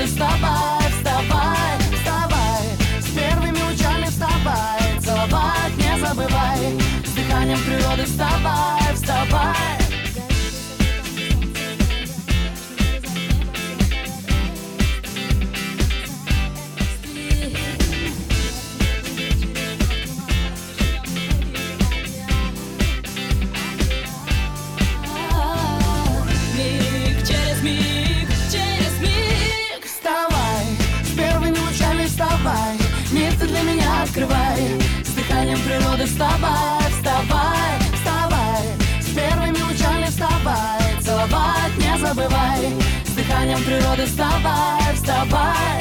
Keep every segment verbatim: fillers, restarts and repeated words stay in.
вставай, вставай, вставай. С первыми лучами вставай, целовать не забывай. С дыханием природы вставай, вставай. Мир ты для меня открывай. С дыханием природы вставай, вставай, вставай. С первыми лучами вставай, целовать не забывай. С дыханием природы вставай, вставай.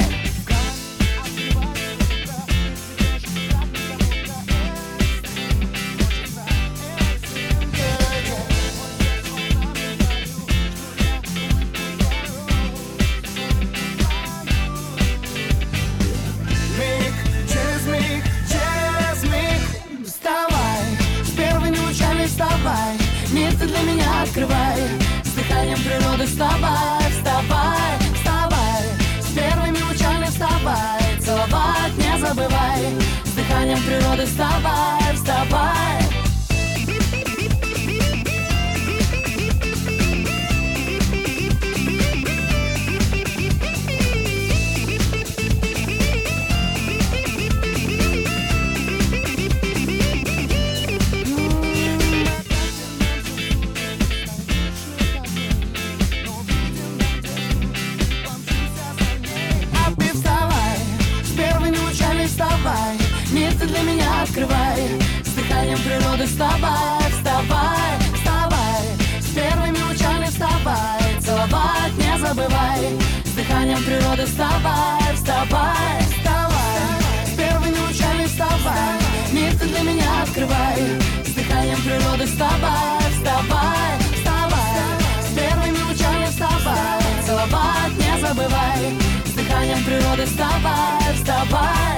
Мир ты для меня открывай. С дыханием природы вставай, вставай, вставай. С первыми лучами вставай, целовать не забывай. С дыханием природы вставай, вставай. Мир ты для меня открывай. С дыханием природы вставай, вставай, вставай. С первыми лучами вставай, целовать не забывай. С дыханием природы вставай, вставай, вставай. С первыми лучами вставай. Мир ты для меня открывай. С дыханием природы вставай, вставай, вставай. С первыми лучами вставай, целовать не забывай. С дыханием природы вставай, вставай.